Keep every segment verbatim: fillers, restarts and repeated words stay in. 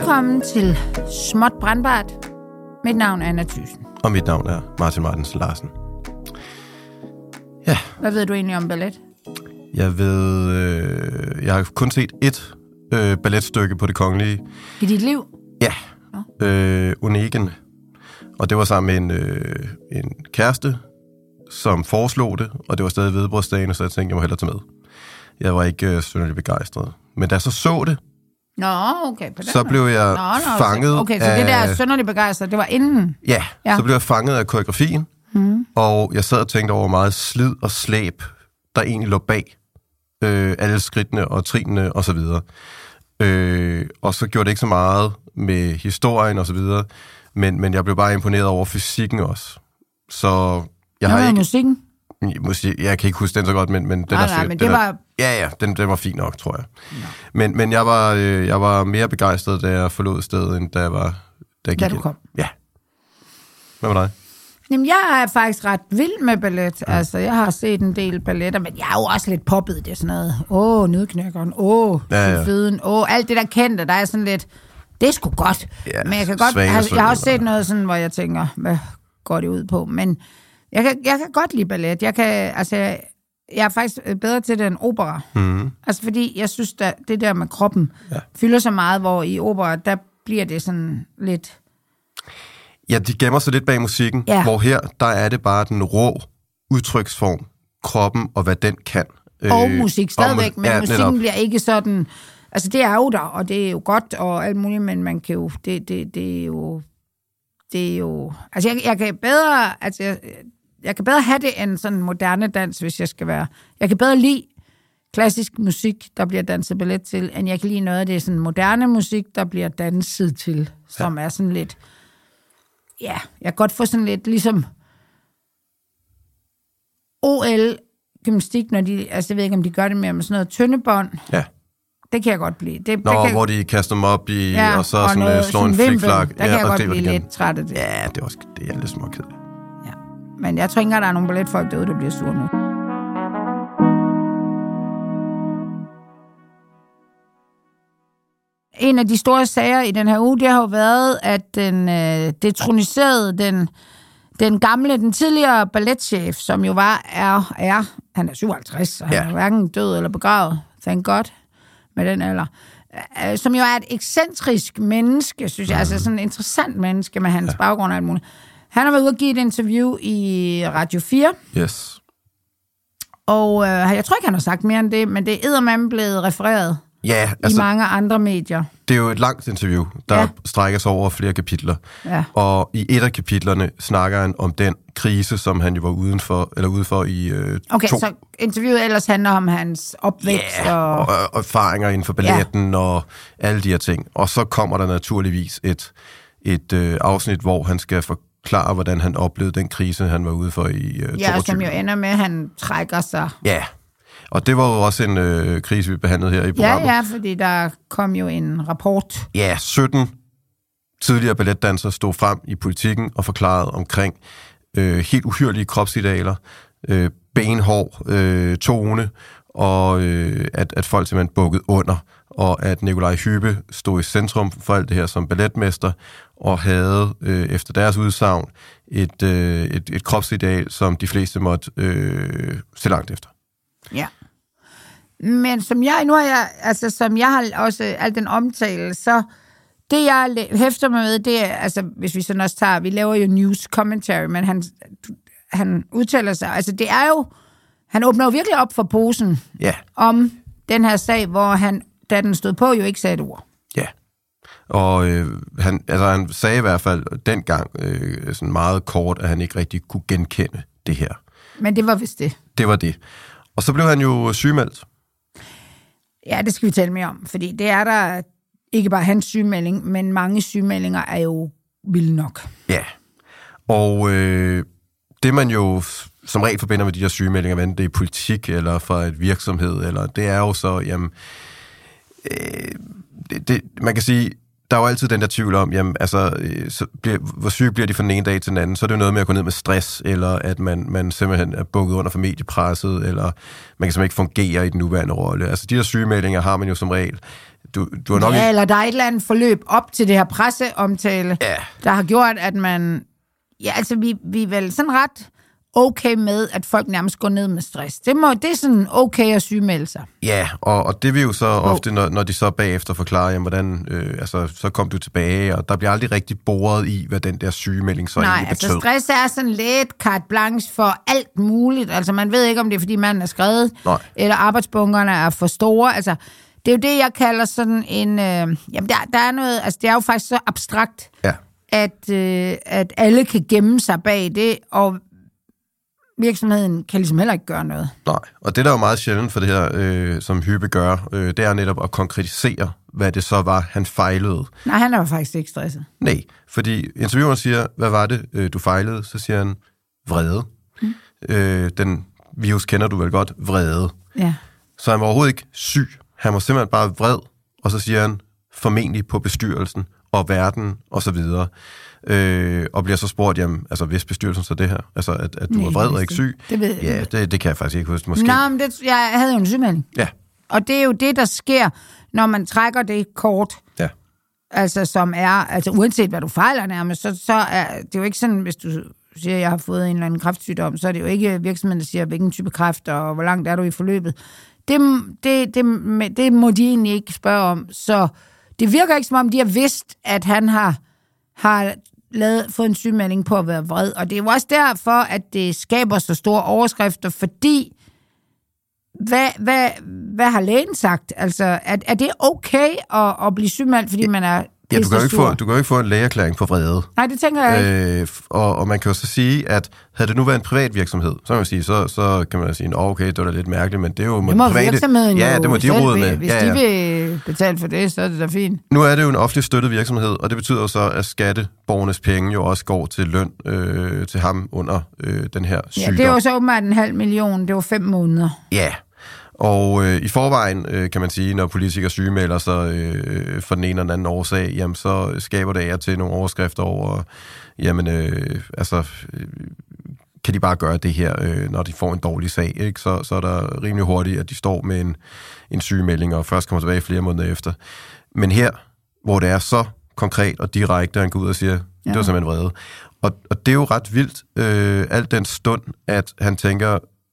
Velkommen til Småt Brandbart. Mit navn er Anna Thyssen. Og mit navn er Martin Martens Larsen. Ja. Hvad ved du egentlig om ballet? Jeg ved... Øh, jeg har kun set ét øh, balletstykke på Det Kongelige. I dit liv? Ja. No. Øh, Onegin. Og det var sammen med en, øh, en kæreste, som foreslog det, og det var stadig hvedebrødsdagen, så jeg tænkte, jeg må hellere tage med. Jeg var ikke øh, synderligt begejstret. Men da jeg så så det, Nå, okay, på den så blev jeg nå, nå, fanget af... Okay, så det der synderligt begejstret, det var inden? Ja, ja, så blev jeg fanget af koreografien, mm. og jeg sad og tænkte over meget slid og slæb, der egentlig lå bag øh, alle skridtene og trinene og så videre. Øh, og så gjorde det ikke så meget med historien og så videre, men, men jeg blev bare imponeret over fysikken også. Så jeg Nå, har ikke... musikken? Musik, jeg kan ikke huske den så godt, men, men den nej, er nej, men den det er, var... Ja, ja, den, den var fin nok, tror jeg. Men, men jeg, var, øh, jeg var mere begejstret, da jeg forlod stedet, end da jeg var... Da, jeg gik da du ind. kom? Ja. Hvad med dig? Jamen, jeg er faktisk ret vild med ballet. Ja. Altså, jeg har set en del balletter, men jeg er jo også lidt poppet i det sådan noget. Åh, oh, nødknækkeren. Åh, oh, ja, ja. Føden. Åh, oh, alt det der kendte, der er sådan lidt... Det er sgu godt. Ja, men jeg kan godt... Altså, jeg har også set noget sådan, hvor jeg tænker, hvad går det ud på? Men... Jeg kan, jeg kan godt lide ballet. Jeg, kan, altså, jeg er faktisk bedre til det end opera. Mm. Altså, fordi jeg synes, at det der med kroppen ja. fylder så meget, hvor i opera, der bliver det sådan lidt... Ja, de gemmer sig lidt bag musikken, ja. hvor her, der er det bare den rå udtryksform, kroppen og hvad den kan. Og øh, musik stadigvæk, og, men ja, musikken netop. bliver ikke sådan... Altså, det er jo der, og det er jo godt og alt muligt, men man kan jo... Det, det, det er jo... Det er jo... Altså, jeg, jeg kan bedre... Altså, jeg, Jeg kan bedre have det end sådan moderne dans, hvis jeg skal være... Jeg kan bedre lide klassisk musik, der bliver danset ballet til, end jeg kan lide noget af det sådan moderne musik, der bliver danset til, som ja. er sådan lidt... Ja, jeg kan godt få sådan lidt ligesom... O L-gymnastik, når de... Altså, jeg ved ikke, om de gør det mere med sådan noget tyndebånd. Ja. Det kan jeg godt blive. Det, Nå, kan... hvor de kaster dem op i, ja, og så og sådan, noget, slår sådan en flikflak. Der kan ja, jeg godt blive lidt træt af det. Ja, det er også det er lidt småkedeligt. Men jeg tror ikke, at der er nogle balletfolk derude, der bliver sure nu. En af de store sager i den her uge, det har jo været, at den øh, detroniserede den, den gamle, den tidligere balletchef, som jo var, er, er han er syvoghalvtreds, så han ja. er hverken død eller begravet, thank God, med den alder, øh, som jo er et ekscentrisk menneske, synes jeg, mm. altså sådan et interessant menneske med hans ja. baggrund og alt muligt. Han har været ude og give et interview i Radio fire. Yes. Og øh, jeg tror ikke, han har sagt mere end det, men det er eddermame blevet refereret ja, altså, i mange andre medier. Det er jo et langt interview, der ja. strækker sig over flere kapitler. Ja. Og i et af kapitlerne snakker han om den krise, som han jo var uden for, eller ude for i øh, Okay, to... så interviewet ellers handler om hans opvækst ja, og... og, og erfaringer inden for balletten ja. og alle de her ting. Og så kommer der naturligvis et, et øh, afsnit, hvor han skal for klar, hvordan han oplevede den krise, han var ude for i øh, toogtyve. Ja, som jo ender med, at han trækker sig. Ja, og det var jo også en øh, krise, vi behandlede her i programmet. Ja, ja, fordi der kom jo en rapport. Ja, sytten tidligere balletdansere stod frem i politikken og forklarede omkring øh, helt uhyrlige kropsidealer, øh, benhår, øh, tone, og øh, at, at folk simpelthen bukkede under, og at Nikolaj Hübbe stod i centrum for alt det her som balletmester, og havde øh, efter deres udsagn et, øh, et, et kropsideal, som de fleste måtte øh, se langt efter. Ja. Men som jeg, nu har jeg, altså som jeg har også al den omtale, så det jeg hæfter mig med, det er, altså hvis vi sådan også tager, vi laver jo news commentary, men han, han udtaler sig, altså det er jo, han åbner jo virkelig op for posen ja. om den her sag, hvor han, da den stod på, jo ikke sagde et ord. Ja. Og øh, han, altså, han sagde i hvert fald dengang øh, sådan meget kort, at han ikke rigtig kunne genkende det her. Men det var vist det. Det var det. Og så blev han jo sygemeldt. Ja, det skal vi tale mere om, fordi det er der ikke bare hans sygemelding, men mange sygemeldinger er jo vilde nok. Ja, og øh, det man jo som regel forbinder med de her sygemeldinger, enten det er politik eller fra et virksomhed, eller det er jo så, jamen, øh, det, det, man kan sige, der er jo altid den der tvivl om, jamen, altså, så bliver, hvor syg bliver de fra den ene dag til den anden, så er det jo noget med at gå ned med stress, eller at man, man simpelthen er bukket under for mediepresset, eller man kan simpelthen ikke fungere i den nuværende rolle. Altså, de der sygemeldinger har man jo som regel du, du er nok ja, ikke... eller der er et eller andet forløb op til det her presseomtale, ja. der har gjort, at man... Ja, altså, vi, vi er vel sådan ret okay med, at folk nærmest går ned med stress. Det, må, det er sådan okay at sygemelde sig. Ja, og, og det vil jo så ofte, når, når de så bagefter forklarer, jamen, hvordan, øh, altså, så kom du tilbage, og der bliver aldrig rigtig boret i, hvad den der sygemelding så Nej, egentlig betød. altså stress er sådan lidt carte blanche for alt muligt. Altså, man ved ikke, om det er, fordi manden er skrevet, Nej. eller arbejdsbunkerne er for store. Altså, det er jo det, jeg kalder sådan en... Øh, jamen, der, der er noget... Altså, det er jo faktisk så abstrakt, ja. at, øh, at alle kan gemme sig bag det, og virksomheden kan ligesom heller ikke gøre noget. Nej, og det der er jo meget sjældent for det her, øh, som Hyppe gør, øh, det er netop at konkretisere, hvad det så var, han fejlede. Nej, han er jo faktisk ikke stresset. Nej, fordi intervieweren siger, hvad var det, øh, du fejlede? Så siger han, vrede. Mm. Øh, den virus kender du vel godt, vrede. Ja. Så han var overhovedet ikke syg. Han var simpelthen bare vred, og så siger han, formentlig på bestyrelsen og verden og så videre. Øh, og bliver så spurgt, jamen, altså hvis bestyrelsen så det her, altså at, at du Nej, er vred og ikke syg. Det ved ja, det, det kan jeg faktisk ikke huske. Måske. Nej, men det, jeg havde jo en sygemelding. Ja. Og det er jo det, der sker, når man trækker det kort. Ja. Altså som er, altså uanset hvad du fejler nærmest, så, så er det jo ikke sådan, hvis du siger, at jeg har fået en eller anden kræftsygdom, så er det jo ikke virksomheden, der siger, hvilken type kræft, og hvor langt er du i forløbet. Det, det, det, det må de egentlig ikke spørge om. Så det virker ikke, som om de har vidst, at han har, har lavet, fået en sygemelding på at være vred. Og det er jo også derfor, at det skaber så store overskrifter, fordi hvad, hvad, hvad har lægen sagt? Altså, er, er det okay at, at blive sygemeldt, fordi man er... Ja, du kan jo ikke få, du kan jo ikke få en lægeerklæring for vrede. Nej, det tænker jeg ikke. Øh, og, og man kan jo så sige, at havde det nu været en privat virksomhed, så kan man sige, så, så kan man sige, okay, det var da lidt mærkeligt, men det er jo... Det må private, virksomheden ja, jo det må de rode med. Hvis ja, ja. de vil betale for det, så er det da fint. Nu er det jo en offentlig støttet virksomhed, og det betyder jo så, at skatteborgernes penge jo også går til løn øh, til ham under øh, den her sygdom. Ja, det er jo så åbenbart en halv million, det var fem måneder. Ja, og øh, i forvejen, øh, kan man sige, når politikere sygemelder sig øh, for den ene eller den anden årsag, jamen så skaber det af til nogle overskrifter over, jamen øh, altså, øh, kan de bare gøre det her, øh, når de får en dårlig sag, ikke? Så, så er der rimelig hurtigt, at de står med en, en sygemelding, og først kommer tilbage flere måneder efter. Men her, hvor det er så konkret og direkte, han går ud og siger, ja. Det var simpelthen vrede. Og, og det er jo ret vildt, øh, alt den stund, at han tænker,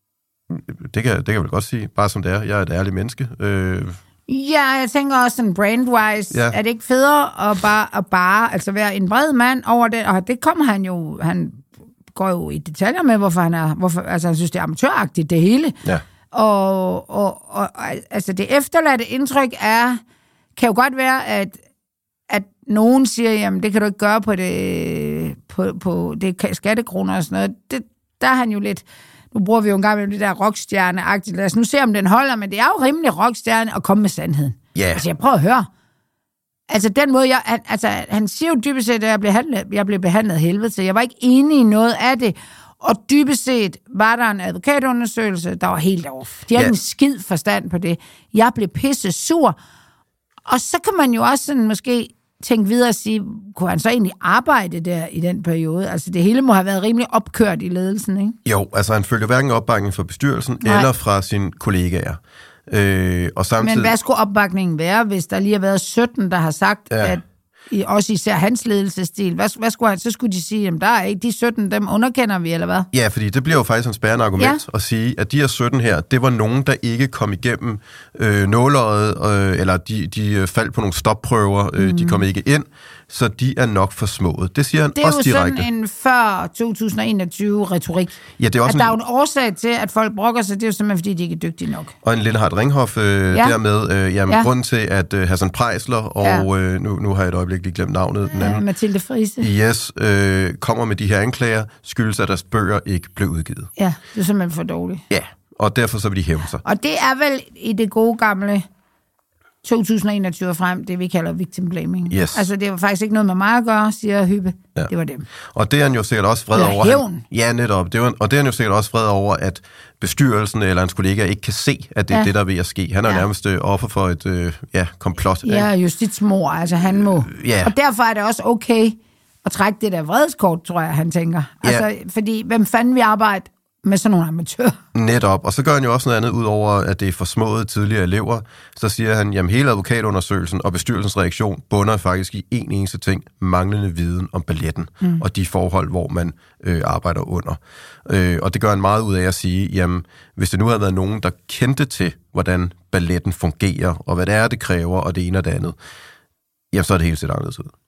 Det kan, det kan jeg vel godt sige, bare som det er. Jeg er et ærligt menneske. Øh... Ja, jeg tænker også sådan brandwise, ja. Er det ikke federe at bare, at bare altså være en bred mand over det? Og det kommer han jo, han går jo i detaljer med, hvorfor han er, hvorfor, altså han synes, det er amatøragtigt, det hele. Ja. Og, og, og altså det efterladte indtryk er, kan jo godt være, at, at nogen siger, jamen det kan du ikke gøre på det, på, på det skattekroner og sådan noget. Det, der er han jo lidt... Nu bruger vi jo en gang med det der rockstjerne-agtigt. Lad os nu se, om den holder, men det er jo rimelig rockstjerne at komme med sandheden. Ja. Yeah. Altså, jeg prøver at høre. Altså, den måde, jeg... Han, altså, han siger jo dybest set, at jeg blev, handlet, jeg blev behandlet helvede til. Jeg var ikke enig i noget af det. Og dybest set var der en advokatundersøgelse, der var helt off. De havde yeah. en skid forstand på det. Jeg blev pisse sur. Og så kan man jo også sådan måske... tænke videre og sige, kunne han så egentlig arbejde der i den periode? Altså, det hele må have været rimelig opkørt i ledelsen, ikke? Jo, altså han følger hverken opbakning fra bestyrelsen Nej. eller fra sine kollegaer. Øh, og samtidig... Men hvad skulle opbakningen være, hvis der lige har været sytten, der har sagt, ja. At i, også især hans ledelsesstil, hvad, hvad skulle han, så skulle de sige, jamen der er ikke de sytten, dem underkender vi, eller hvad? Ja, fordi det bliver jo faktisk en spærrende argument ja. At sige, at de her sytten her, det var nogen, der ikke kom igennem øh, nåløjet, øh, eller de, de faldt på nogle stopprøver, øh, mm. de kom ikke ind, så de er nok for små. Det siger han også direkte. Det er jo sådan en før to tusind og enogtyve-retorik. Ja, det er også at en... der er jo en årsag til, at folk brokker sig, det er jo simpelthen, fordi de ikke er dygtige nok. Og en Lindhardt Ringhoff øh, ja. dermed, øh, jamen ja. Grunden til, at øh, Hassan Preisler, og øh, nu, nu har jeg et øjeblik lige glemt navnet, den anden. Ja, Mathilde Friise. Yes, øh, kommer med de her anklager, skyldes, at deres bøger ikke blev udgivet. Ja, det er simpelthen for dårligt. Ja, og derfor så vil de hæve sig. Og det er vel i det gode gamle to tusind og enogtyve frem, det vi kalder victim blaming. Yes. Altså, det var faktisk ikke noget med mig at gøre, siger Hyppe. Ja. Det var dem. Og det er han jo sikkert også vred eller over. Hævn. Han, ja, netop. Det var, og det er han jo sikkert også vred over, at bestyrelsen eller hans kollegaer ikke kan se, at det er ja. Det, der er ved at ske. Han er ja. Nærmest offer for et øh, ja, komplot. Ja, justitsmor, altså han må. Ja. Og derfor er det også okay at trække det der vredeskort, tror jeg, han tænker. Altså, ja. Fordi, hvem fanden vi arbejde med sådan nogle amatører. Netop, og så gør han jo også noget andet, udover at det er forsmåede tidligere elever. Så siger han, jamen hele advokatundersøgelsen og bestyrelsens reaktion bunder faktisk i en eneste ting, manglende viden om balletten, mm. og de forhold, hvor man øh, arbejder under. Øh, og det gør han meget ud af at sige, jamen hvis det nu havde været nogen, der kendte til, hvordan balletten fungerer, og hvad det er, det kræver, og det ene og det andet, jamen så er det helt set anderledes ud.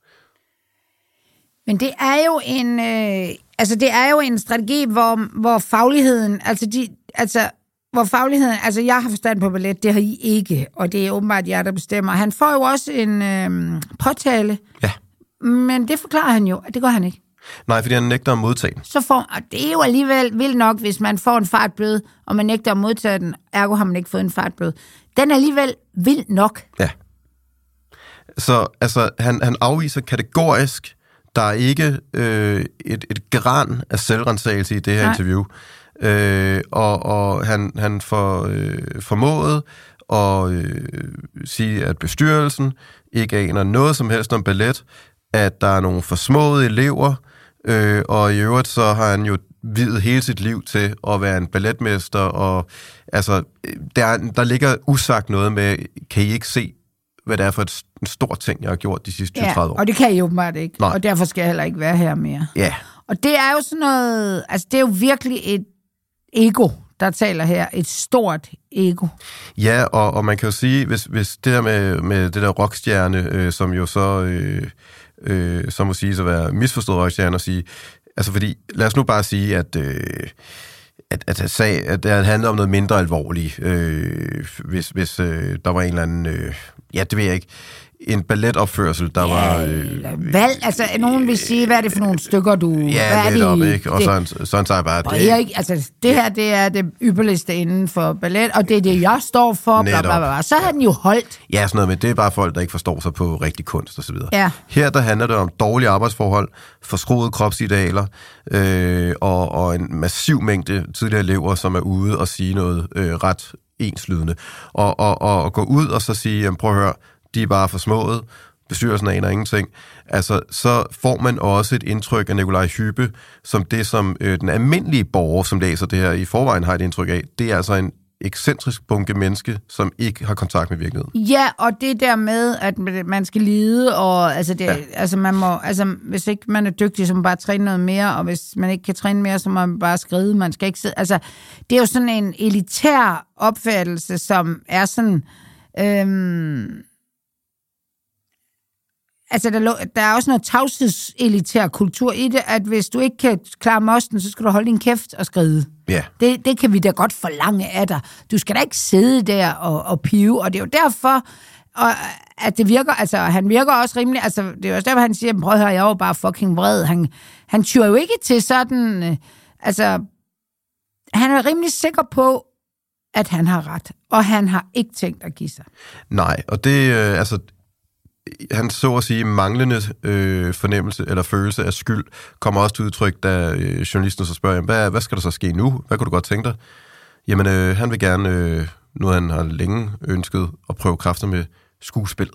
Men det er jo en, øh, altså det er jo en strategi, hvor, hvor fagligheden, altså de, altså hvor fagligheden, altså jeg har forstand på ballet, det har I ikke, og det er åbenbart jer, der bestemmer. Han får jo også en øh, påtale, ja. Men det forklarer han jo, at det gør han ikke. Nej, fordi han nægter at modtage den. Så får, og det er jo alligevel vildt nok, hvis man får en fartbøde, og man nægter at modtage den, ergo har man ikke fået en fartbøde. Den er alligevel vild nok. Ja. Så altså, han, han afviser kategorisk, der er ikke øh, et, et gran af selvrensagelse i det her Nej. interview. Øh, og og han, han får øh, formået at øh, sige, at bestyrelsen ikke aner noget som helst om ballet, at der er nogle forsmåede elever, øh, og i øvrigt så har han jo videt hele sit liv til at være en balletmester, og altså, der, der ligger usagt noget med, kan I ikke se, hvad det er for et, en stor ting, jeg har gjort de sidste tyve til tredive år. Og det kan I jo meget ikke, Nej. Og derfor skal jeg heller ikke være her mere. Ja. Og det er jo sådan noget, altså det er jo virkelig et ego, der taler her, et stort ego. Ja, og, og man kan jo sige, hvis, hvis det der med, med det der rockstjerne, øh, som jo så, øh, øh, så må sige at være misforstået rockstjerne, at sige, altså fordi, lad os nu bare sige, at øh, at, at, sag, at det handlede om noget mindre alvorligt, øh, hvis, hvis øh, der var en eller anden, øh, ja, det ved jeg ikke, en balletopførsel, der ja, var... Øh, valg, altså, nogen vil sige, hvad er det for nogle stykker, du... Ja, hvad lidt er op, det, ikke? Og det, sådan, sådan tager jeg bare... Det, Erik, altså, det her, det er det ypperligste inden for ballet, og det er det, jeg står for, bla, bla, bla, bla. Så har den jo holdt. Ja, sådan noget, men det er bare folk, der ikke forstår sig på rigtig kunst og så videre. Ja. Her, der handler det om dårlige arbejdsforhold, forskruede kropsidealer, øh, og, og en massiv mængde tidligere elever, som er ude og sige noget øh, ret enslydende. Og, og, og, og gå ud og så sige, jamen, prøv at høre, de er bare for smået, bestyrelsen aner ingenting, altså, så får man også et indtryk af Nikolaj Hyppe, som det, som øh, den almindelige borger, som læser det her i forvejen, har et indtryk af. Det er altså en ekscentrisk bunke menneske, som ikke har kontakt med virkeligheden. Ja, og det der med, at man skal lide, og altså, det, ja. altså, man må, altså hvis ikke man er dygtig, så må man bare træne noget mere, og hvis man ikke kan træne mere, så må man bare skride, man skal ikke sidde, altså, det er jo sådan en elitær opfattelse, som er sådan, øhm, altså, der, der er også noget tavshedselitær kultur i det, at hvis du ikke kan klare mosten, så skal du holde din kæft og skride. Ja. Det, det kan vi da godt forlange af dig. Du skal da ikke sidde der og, og pive, og det er jo derfor, og, at det virker, altså, han virker også rimelig, altså, det er jo også derfor, han siger, prøv at høre, jeg var bare fucking vred. Han, han tyrer jo ikke til sådan, øh, altså, han er rimelig sikker på, at han har ret, og han har ikke tænkt at give sig. Nej, og det, øh, altså, han så at sige manglende øh, fornemmelse eller følelse af skyld kommer også til udtryk, da øh, journalisten så spørger, hvad, hvad skal der så ske nu? Hvad kunne du godt tænke dig? Jamen, øh, han vil gerne, øh, nu han har længe ønsket at prøve kræfter med skuespillet.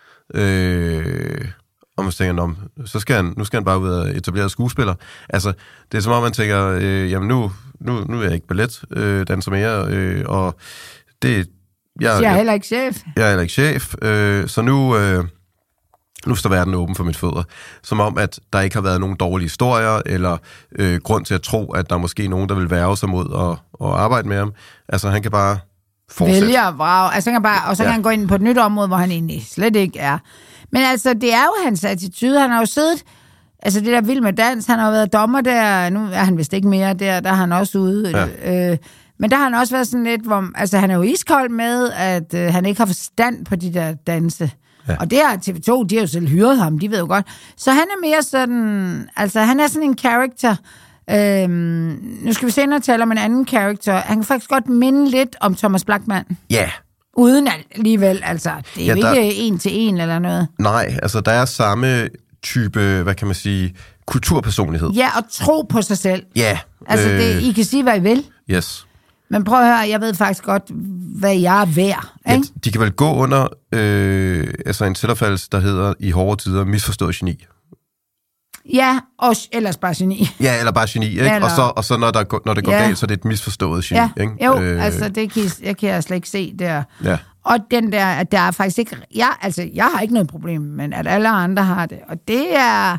Øh, og man tænker, om, så skal han, nu skal han bare ud og etablere skuespiller. Altså, det er som om, man tænker, øh, jamen nu, nu, nu er jeg ikke balletdanser øh, mere, øh, og det jeg, jeg er heller ikke chef. Jeg er heller ikke chef, øh, så nu... Øh, Nu står verden åben for mit fødder. Som om, at der ikke har været nogen dårlige historier, eller øh, grund til at tro, at der er måske nogen, der vil værge sig mod at, at arbejde med ham. Altså, han kan bare fortsætte. Vælger, wow. Altså, han kan bare, og så kan ja. han gå ind på et nyt område, hvor han egentlig slet ikke er. Men altså, det er jo hans attitude. Han har jo siddet, altså det der Vild med Dans, han har jo været dommer der, nu er han vist ikke mere der, der er han også ude. Ja. Øh, men der har han også været sådan lidt, hvor, altså han er jo iskold med, at øh, han ikke har forstand på de der danse. Ja. Og det har T V to, de har jo selv hyret ham, de ved jo godt. Så han er mere sådan, altså han er sådan en character. Øhm, nu skal vi senere tale om en anden character. Han kan faktisk godt minde lidt om Thomas Blachman. Ja. Yeah. Uden alligevel, altså. Det er ja, jo der... ikke en til en eller noget. Nej, altså der er samme type, hvad kan man sige, kulturpersonlighed. Ja, og tro på sig selv. Ja. Yeah. Altså, det, I kan sige, hvad I vil. Yes. Men prøv at høre, jeg ved faktisk godt, hvad jeg er værd. Ja, de kan vel gå under øh, altså en selvopfattelse, der hedder i hårde tider misforstået geni. Ja, og ellers bare geni. Ja, eller bare geni, ikke? Eller... Og så, og så når, der, når det går ja. galt, så er det et misforstået geni, ja. ikke? Jo, øh... altså det kan jeg, kan jeg slet ikke se der. Ja. Og den der, at der er faktisk ikke... Jeg, altså, jeg har ikke noget problem, men at alle andre har det. Og det er...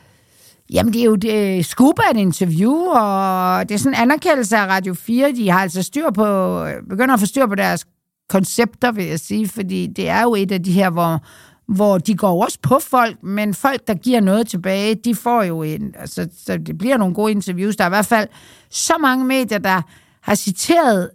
Jamen, det er jo det, scoop af et interview, og det er sådan en anerkendelse af Radio fire. De har altså styr på... Begynder at få styr på deres koncepter, vil jeg sige, fordi det er jo et af de her, hvor... hvor de går også på folk, men folk, der giver noget tilbage, de får jo en... Altså, så det bliver nogle gode interviews. Der er i hvert fald så mange medier, der har citeret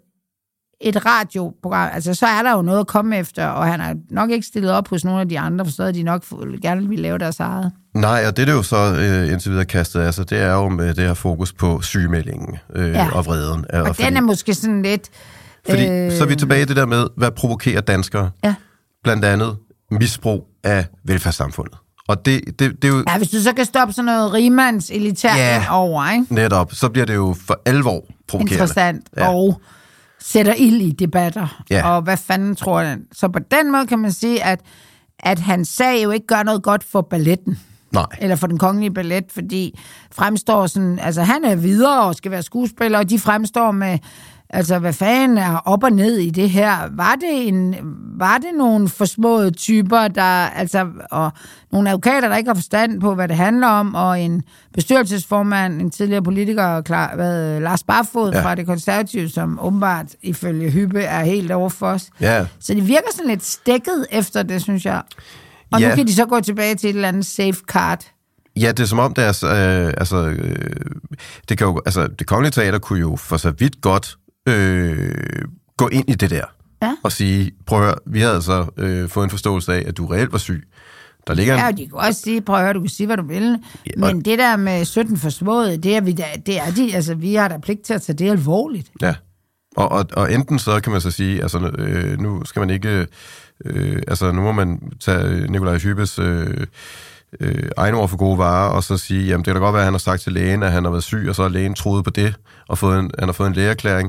et radioprogram. Altså, så er der jo noget at komme efter, og han har nok ikke stillet op hos nogle af de andre, for så de nok gerne vil lave deres eget. Nej, og det, det er jo så øh, indtil videre kastet af sig, det er jo med det her fokus på sygemeldingen øh, ja. og vreden. Og, og fordi, den er måske sådan lidt... Fordi, øh... så er vi tilbage i det der med, hvad provokerer danskere? Ja. Blandt andet misbrug af velfærdssamfundet. Og det, det, det er jo... Ja, hvis du så kan stoppe sådan noget rimands elitært ja, over, ikke? Netop. Så bliver det jo for alvor provokerende. Interessant. Ja. Og sætter ild i debatter. Ja. Og hvad fanden tror den? Så på den måde kan man sige, at, at hans sag jo ikke gør noget godt for balletten. Nej. Eller for den kongelige ballet, fordi fremstår sådan... Altså, han er videre og skal være skuespiller, og de fremstår med... Altså, hvad fanden er op og ned i det her? Var det, en, var det nogle forsmåede typer, der, altså, og nogle advokater, der ikke har forstand på, hvad det handler om, og en bestyrelsesformand, en tidligere politiker, klar, hvad, Lars Barfod ja. fra Det Konservative, som åbenbart ifølge Hyppe er helt over for os. Ja. Så det virker sådan lidt stikket efter det, synes jeg. Og ja. nu kan de så gå tilbage til et eller andet safeguard. Ja, det er som om, det er, øh, altså, øh, det kan jo, altså, Det Kongelige Teater kunne jo for så vidt godt Øh, gå ind i det der ja. og sige, prøv at høre, vi havde altså øh, fået en forståelse af, at du reelt var syg. Der ligger en... Ja, de kan også sige, prøv at høre, du kan sige, hvad du vil, ja, men og... det der med sytten forsmåede, det er vi da, det er de, altså vi har da pligt til at tage det alvorligt. Ja, og, og, og enten så kan man så sige, altså øh, nu skal man ikke, øh, altså nu må man tage Nikolaj Hyppes øh, øh, egne ord for gode varer, og så sige, jamen det kan da godt være, at han har sagt til lægen, at han har været syg, og så har lægen troet på det, og fået en, han har fået en lægeerklæring.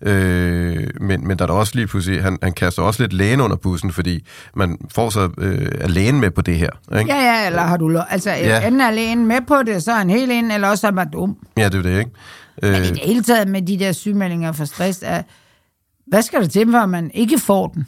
Øh, men, men der er da også lige pludselig, han, han kaster også lidt lægen under bussen, fordi man får så øh, er lægen med på det her. Ikke? Ja, ja, eller har du lov, altså ja. enten er lægen med på det, så er han helt ind, eller også er man dum. Ja, det er det, ikke? Øh, men i det hele taget med de der sygemeldinger for stress, er, hvad skal der til, for man ikke får den?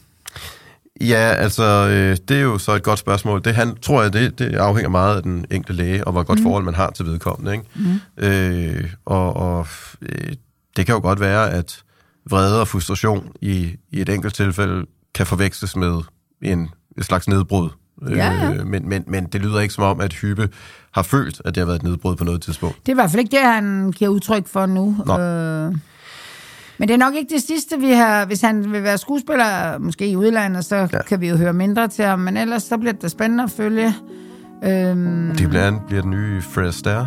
Ja, altså, øh, det er jo så et godt spørgsmål. Det han, tror jeg, det, det afhænger meget af den enkelte læge, og hvor godt mm. forhold man har til vedkommende. Ikke? Mm. Øh, og og øh, det kan jo godt være, at vrede og frustration i, i et enkelt tilfælde kan forveksles med en, en slags nedbrud. Ja, ja. Øh, men, men, men det lyder ikke som om, at Hyppe har følt, at det har været et nedbrud på noget tidspunkt. Det er i hvert fald ikke det, han giver udtryk for nu. Øh... Men det er nok ikke det sidste, vi har... Hvis han vil være skuespiller, måske i udlandet, så ja. kan vi jo høre mindre til ham. Men ellers så bliver det spændende at følge. Øhm... Det bliver, bliver den nye Fred Astaire.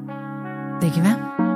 Det kan være.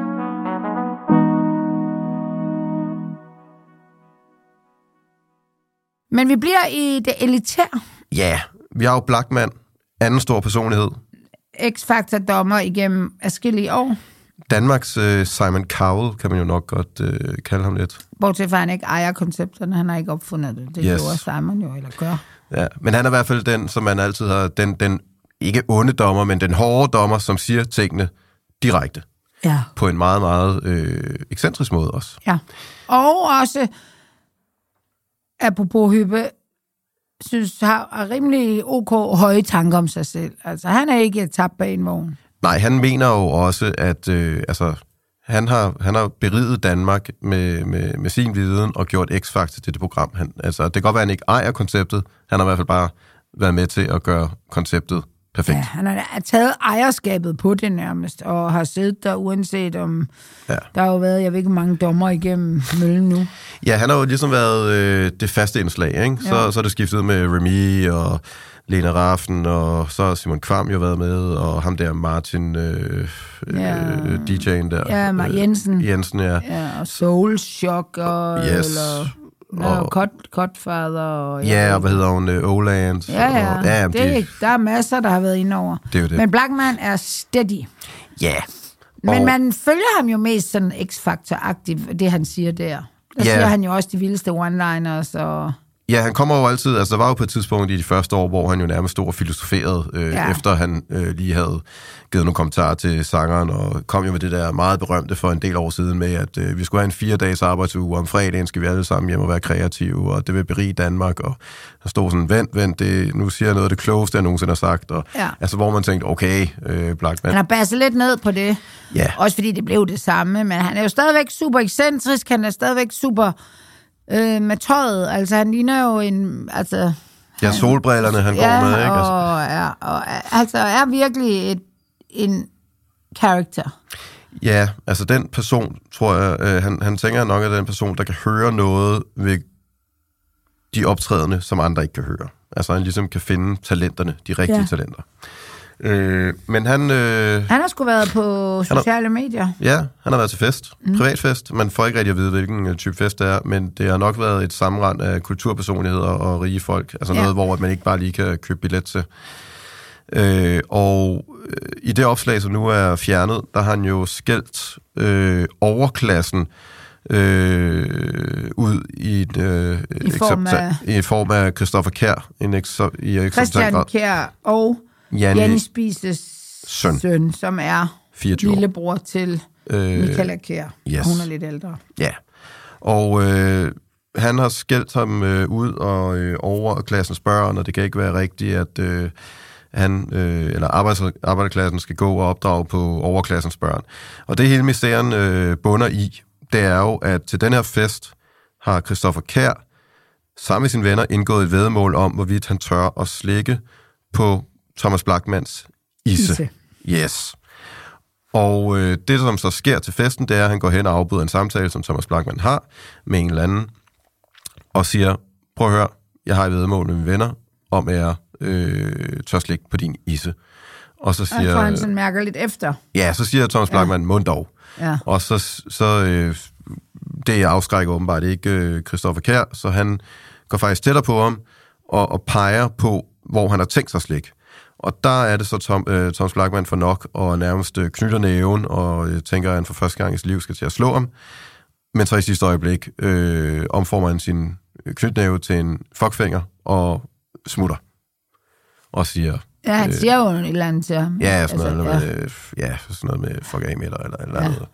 Men vi bliver i det elitære. Ja, vi har jo Blachman, anden stor personlighed. X-Factor-dommer igennem adskillige år. Danmarks øh, Simon Cowell, kan man jo nok godt øh, kalde ham lidt. Bortset fra, han ikke ejer koncepterne, han har ikke opfundet det. Det yes. gjorde Simon jo, eller gør. Ja, men han er i hvert fald den, som man altid har, den, den ikke onde dommer, men den hårde dommer, som siger tingene direkte. Ja. På en meget, meget øh, ekscentrisk måde også. Ja, og også, apropos Hyppe, synes har rimelig ok høje tanker om sig selv. Altså, han er ikke tabt bag en vogn. Nej, han mener jo også, at øh, altså, han, har, han har beriget Danmark med, med, med sin viden og gjort X-Factor til det program. Han, altså, det kan godt være, at han ikke ejer konceptet. Han har i hvert fald bare været med til at gøre konceptet perfekt. Ja, han har taget ejerskabet på det nærmest, og har siddet der uanset om... Ja. Der har jo været, jeg ved ikke, mange dommer igennem møllen nu. Ja, han har jo ligesom været øh, det faste indslag, ikke? Så, ja. så er det skiftet med Remy og... Lena Raften, og så har Simon Kvam jo været med, og ham der Martin, øh, ja. øh, D J'en der. Ja, Mark Jensen. Øh, Jensen, ja. Ja, og Soul Shock, og... Yes. Eller, og Cut, Cutfather, og... Ja, og hvad hedder hun? Uh, Oland. Ja, ja. Og, ja det, de, der er masser, der har været inde over. Det er jo det. Men Blachman er steady. Ja. Yeah. Men og... man følger ham jo mest sådan X-Factor-agtigt, det han siger der. Der yeah. siger han jo også de vildeste one-liners, og... Ja, han kommer jo altid, altså der var jo på et tidspunkt i de første år, hvor han jo nærmest stod og filosoferede, øh, ja. efter han øh, lige havde givet nogle kommentarer til sangeren, og kom jo med det der meget berømte for en del år siden med, at øh, vi skulle have en fire dages arbejdsuge, og om fredagen skal vi alle sammen hjem og være kreative, og det vil berige Danmark, og der stod sådan, vent, vent, det, nu siger jeg noget af det klogeste, jeg nogensinde har sagt, og ja. altså hvor man tænkte, okay, øh, Blachman. Han har basset lidt ned på det, ja. også fordi det blev det samme, men han er jo stadigvæk super ekscentrisk, han er stadigvæk super... Øh, med tøjet, altså han ligner jo en, altså... Ja, solbrillerne han ja, går med, ikke? Altså. Og, ja, og altså er virkelig et, en karakter. Ja, altså den person, tror jeg, øh, han, han tænker nok, at den person, der kan høre noget ved de optrædende, som andre ikke kan høre. Altså han ligesom kan finde talenterne, de rigtige ja. talenter. Øh, men han... Øh, han har sgu været på sociale har, medier. Ja, han har været til fest. Mm. Privatfest. Man får ikke rigtig at vide, hvilken type fest det er, men det har nok været et sammenrend af kulturpersonligheder og rige folk. Altså ja. noget, hvor man ikke bare lige kan købe billet til. Øh, og øh, i det opslag, som nu er fjernet, der har han jo skældt øh, overklassen øh, ud i, et, øh, I, form af... i form af Christoffer Kjær. En ekso, i Christian Kjær og... Janni, Janni Spises søn. søn, som er lillebror til øh, Michaela Kjær. Yes. Hun er lidt ældre. Ja, og øh, han har skældt ham øh, ud og øh, overklassens børn, og det kan ikke være rigtigt, at øh, han øh, eller arbejds, arbejderklassen skal gå og opdrage på overklassens børn. Og det hele mysterien øh, bunder i, det er jo, at til den her fest har Christoffer Kjær sammen med sine venner indgået et væddemål om, hvorvidt han tør at slikke på Thomas Blachmans isse. isse. Yes. Og øh, det, som så sker til festen, det er, at han går hen og afbryder en samtale, som Thomas Blachman har med en eller anden, og siger, prøv at høre, jeg har et væddemål med mine venner, om at jeg øh, tør slikke på din isse. Og så siger... Jeg tror, han sådan mærker lidt efter. Ja, så siger Thomas Blachman, ja. mund dog. Ja. Og så, så øh, det afskrækker åbenbart ikke øh, Christoffer Kjær, så han går faktisk tættere på ham, og, og peger på, hvor han har tænkt sig slik. Og der er det så, Tom, øh, Thomas Blachman får nok, og nærmest øh, knytter næven, og øh, tænker, at han for første gang i sit liv skal til at slå ham. Men så i sidste øjeblik øh, omformer han sin knytnæve til en fuckfinger, og smutter. Og siger... Ja, han øh, siger jo et eller andet til ham. Ja, sådan noget, altså, med, ja. ja, sådan noget med fuck af med dig, eller eller ja. noget.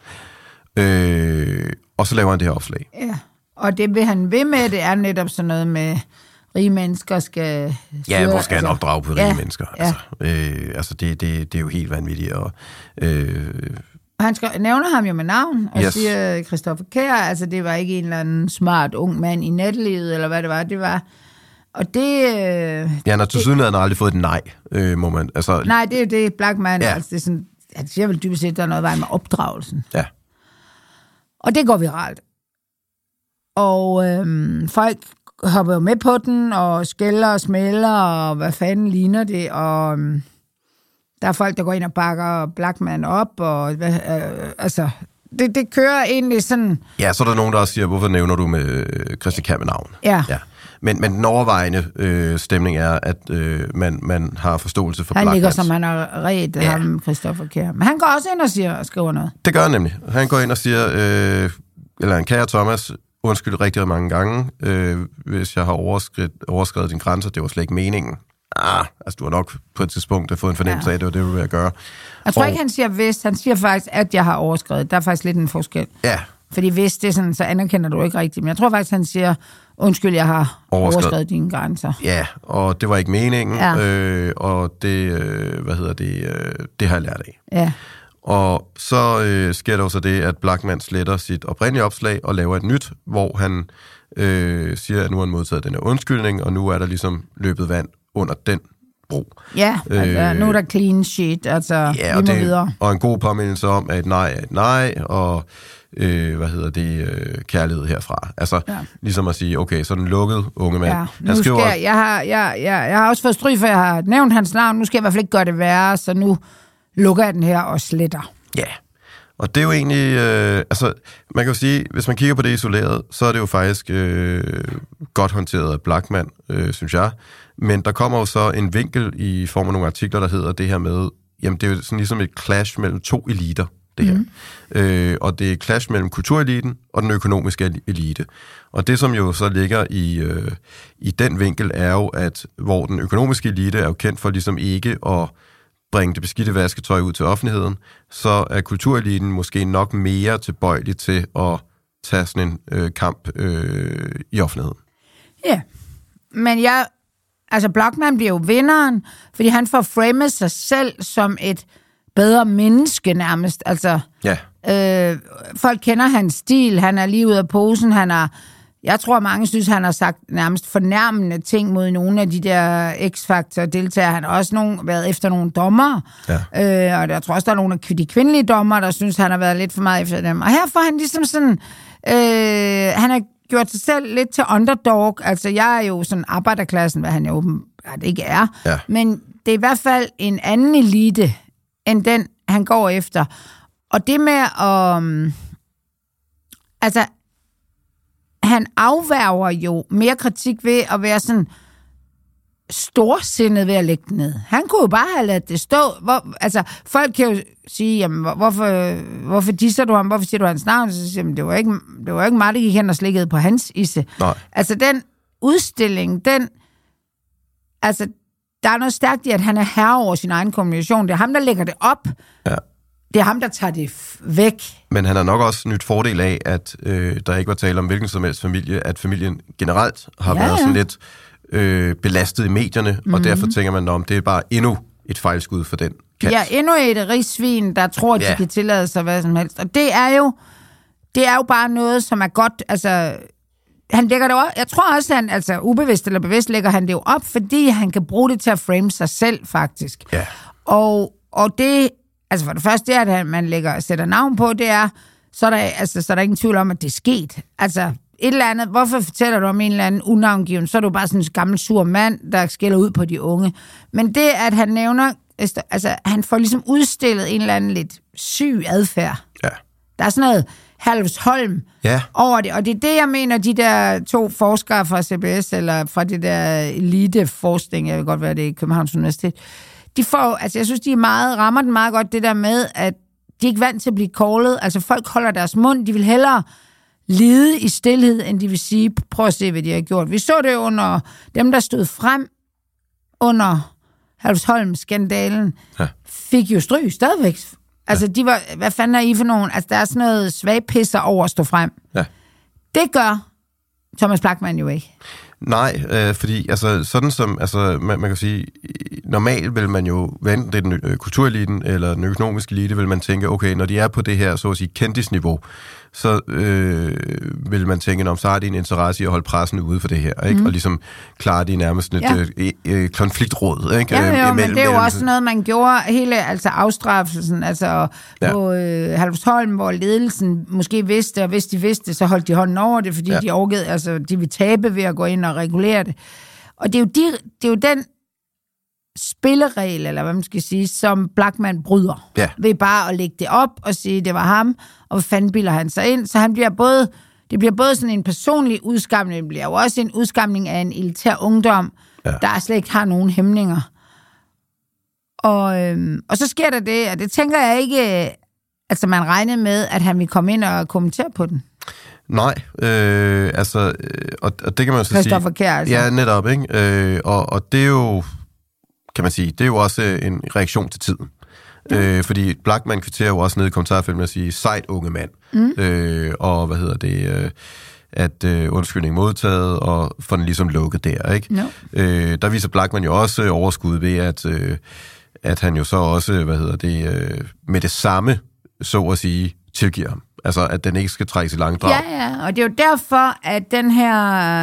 Øh, og så laver han det her opslag. Ja, og det vil han ved med, det er netop sådan noget med... rige mennesker skal... Ja, hvor skal han altså, opdrage på rige ja, mennesker? Ja. Altså, øh, altså det, det, det er jo helt vanvittigt. Og, øh, han skal, nævner ham jo med navn, og yes. siger Christoffer Kjær, altså det var ikke en eller anden smart ung mand i nattelivet, eller hvad det var, det var... Og det... Øh, ja, han har til sydenheden aldrig fået et nej, øh, må man... Altså, nej, det er jo det, Blachman, ja. altså det er sådan... Han siger vel dybest set, der er noget vej med opdragelsen. Ja. Og det går viralt. Og øh, folk... hopper jo med på den, og skælder og smælder, og hvad fanden ligner det, og um, der er folk, der går ind og bakker Blachman op, og hvad, øh, altså, det, det kører egentlig sådan... Ja, så er der nogen, der siger, hvorfor nævner du med Christian Kjær med navn? Ja. ja. Men, men den overvejende øh, stemning er, at øh, man, man har forståelse for han Blachmans. Han ligger, som han har redt ja. ham, Christoffer Kjær. Men han går også ind og, siger, og skriver noget. Det gør han nemlig. Han går ind og siger, øh, eller en kære Thomas... undskyld rigtig mange gange, øh, hvis jeg har overskrevet, overskrevet din grænser. Det var slet ikke meningen. Ah, altså du har nok på et tidspunkt fået en fornemmelse ja. af, at det var det, du ville gøre. Jeg tror og, ikke, han siger hvis. Han siger faktisk, at jeg har overskrevet. Der er faktisk lidt en forskel. Ja. Fordi hvis det er sådan, så anerkender du ikke rigtigt. Men jeg tror faktisk, han siger, undskyld, jeg har overskrevet, overskrevet dine grænser. Ja, og det var ikke meningen. Ja. Øh, og det, øh, hvad hedder det, øh, det har jeg lært af. Ja. Og så øh, sker der jo så det, at Blachman sletter sit oprindelige opslag og laver et nyt, hvor han øh, siger, at nu har han modtaget den her undskyldning, og nu er der ligesom løbet vand under den bro. Ja, altså, øh, nu er der clean sheet, altså ja, vi må det, videre. Og en god påmindelse om, at et nej er et nej, og øh, hvad hedder det, øh, kærlighed herfra. Altså ja. ligesom at sige, okay, så er den lukket, unge mand. Ja, nu skal jeg, jeg, har, jeg, jeg, jeg har også fået stryg, for jeg har nævnt hans navn, nu skal jeg i hvert fald ikke gøre det værre, så nu lukker jeg den her og sletter. Ja, og det er jo egentlig, øh, altså man kan jo sige, hvis man kigger på det isoleret, så er det jo faktisk øh, godt håndteret af Blachman, øh, synes jeg. Men der kommer jo så en vinkel i form af nogle artikler, der hedder det her med, jamen det er jo sådan ligesom et clash mellem to eliter. det her. Mm. Øh, og det er clash mellem kultureliten og den økonomiske elite. Og det, som jo så ligger i, øh, i den vinkel, er jo, at hvor den økonomiske elite er jo kendt for ligesom ikke at bringe det beskidte vasketøj ud til offentligheden, så er kultureliten måske nok mere tilbøjelig til at tage sådan en øh, kamp øh, i offentligheden. Ja, men jeg... Altså, Blachman bliver jo vinderen, fordi han får framet sig selv som et bedre menneske nærmest. Altså, ja. øh, folk kender hans stil, han er lige ude af posen, han har... Jeg tror, mange synes, han har sagt nærmest fornærmende ting mod nogle af de der X-Factor-deltagere. Han har også nogle, været efter nogle dommer, ja. øh, og jeg tror også, der er nogle af de kvindelige dommer, der synes, han har været lidt for meget efter dem. Og her får han ligesom sådan... Øh, han har gjort sig selv lidt til underdog. Altså, jeg er jo sådan arbejderklassen, hvad han jo åbenbart ikke er. Ja. Men det er i hvert fald en anden elite, end den, han går efter. Og det med at... Um, altså... Han afværger jo mere kritik ved at være sådan storsindet ved at lægge den ned. Han kunne jo bare have ladet det stå. Hvor, altså, folk kan jo sige, jamen, hvorfor, hvorfor disser du ham? Hvorfor siger du hans navn? Så siger man, det var ikke, det var ikke mig, der gik hen og slikkede på hans isse. Nej. Altså, den udstilling, den... Altså, der er noget stærkt i, at han er herre over sin egen kommunikation. Det er ham, der lægger det op. Ja. Det er ham, der tager det væk. Men han har nok også nyt fordel af, at øh, der ikke var tale om hvilken som helst familie, at familien generelt har ja, været sådan ja. lidt øh, belastet i medierne, mm-hmm. og derfor tænker man, om det er bare endnu et fejlskud for den kat. Ja, endnu et rigsvin, der tror, at ja. de kan tillade sig hvad som helst. Og det er jo, det er jo bare noget, som er godt, altså... Han lægger det op. Jeg tror også, at han, altså ubevidst eller bevidst, lægger han det jo op, fordi han kan bruge det til at frame sig selv, faktisk. Ja. Og, og det... Altså for det første, det er, at man lægger, sætter navn på, det er, så er, der, altså, så er der ingen tvivl om, at det er sket. Altså et eller andet, hvorfor fortæller du om en eller anden unavngiven, så er du bare sådan en gammel sur mand, der skælder ud på de unge. Men det, at han nævner, altså han får ligesom udstillet en eller anden lidt syg adfærd. Ja. Der er sådan noget Herlufsholm ja. over det, og det er det, jeg mener, de der to forskere fra C B S, eller fra det der eliteforskning, jeg vil godt være det i Københavns Universitet, de får, altså jeg synes, de er meget, rammer den meget godt, det der med, at de er ikke vant til at blive callet. Altså folk holder deres mund, de vil hellere lide i stilhed, end de vil sige, prøv at se, hvad de har gjort. Vi så det under dem, der stod frem under Herlufsholm-skandalen, ja. fik jo stryg stadigvæk. Altså de var, hvad fanden er I for nogen? Altså der er sådan noget svagpisser over at stå frem. Ja. Det gør Thomas Blachman jo ikke. Nej, øh, fordi altså, sådan som, altså, man, man kan sige, normalt vil man jo, enten det er den øh, kultureliten eller den økonomiske elite, vil man tænke, okay, når de er på det her, så at sige, kendtisniveau, så øh, vil man tænke, om så har de en interesse i at holde pressen ude for det her, ikke? Mm. Og ligesom klare de nærmest et ja. øh, øh, konfliktråd, ikke? Ja, jo, øh, men det er jo også noget, man gjorde hele, altså afstraffelsen, altså ja. på øh, Herlufsholm, hvor ledelsen måske vidste, og hvis de vidste, så holdt de hånden over det, fordi ja. de overgede, altså de vil tabe ved at gå ind og regulere det. Og det er jo, de, det er jo den spilleregel, eller hvad man skal sige, som Blachman bryder. Ja. Ved bare at lægge det op og sige, det var ham, og hvad fanden bilder han sig ind. Så han bliver både, det bliver både sådan en personlig udskamning, det bliver jo også en udskamning af en elitær ungdom, ja. der slet ikke har nogen hæmninger. Og, øhm, og så sker der det, og det tænker jeg ikke, altså man regnede med, at han ville komme ind og kommentere på den. Nej, øh, altså, øh, og, og det kan man jo så sige... Christoffer Kjær, altså. Ja, netop, ikke? Øh, og, og det er jo, kan man sige, det er jo også en reaktion til tiden. Ja. Øh, fordi Blachman kvitterer jo også ned i kommentarfeltet at sige, sejt unge mand. Mm. Øh, og hvad hedder det... Øh, at øh, undskyldning modtaget, og får den ligesom lukket der, ikke? No. Øh, der viser Blachman jo også overskud ved, at, øh, at han jo så også, hvad hedder det, øh, med det samme, så at sige, tilgiver ham. Altså, at den ikke skal trækkes i langdrag. Ja, ja, og det er jo derfor, at den her,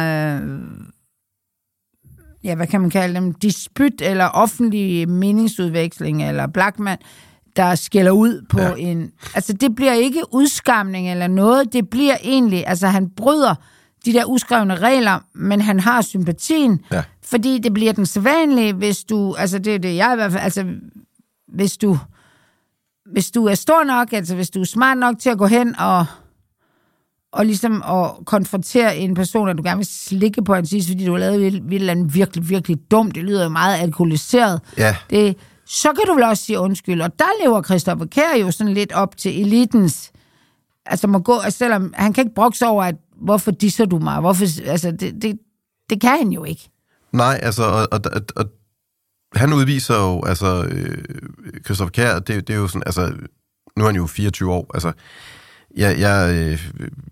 ja, hvad kan man kalde dem, disput eller offentlig meningsudveksling, eller Blachman, der skælder ud på ja. en... Altså, det bliver ikke udskamning eller noget, det bliver egentlig... Altså, han bryder de der uskrevne regler, men han har sympatien, ja. fordi det bliver den sædvanlige, hvis du... Altså, det er det, jeg i hvert fald... Altså, hvis du... Hvis du er stor nok, altså hvis du er smart nok til at gå hen og, og ligesom at konfrontere en person, at du gerne vil slikke på hans is, fordi du har lavet et eller andet virkelig, virkelig dumt. Det lyder jo meget alkoholiseret. Ja. Det så kan du vel også sige undskyld. Og der lever Christoffer Kjær jo sådan lidt op til elitens, altså må gå, altså selvom han kan ikke brokse over, at hvorfor disser du mig? Hvorfor, altså det, det, det kan han jo ikke. Nej, altså, og, og, og, og han udviser jo, altså, øh, Christoffer Kjær, det, det er jo sådan, altså, nu er han jo fireogtyve år, altså, jeg, jeg øh,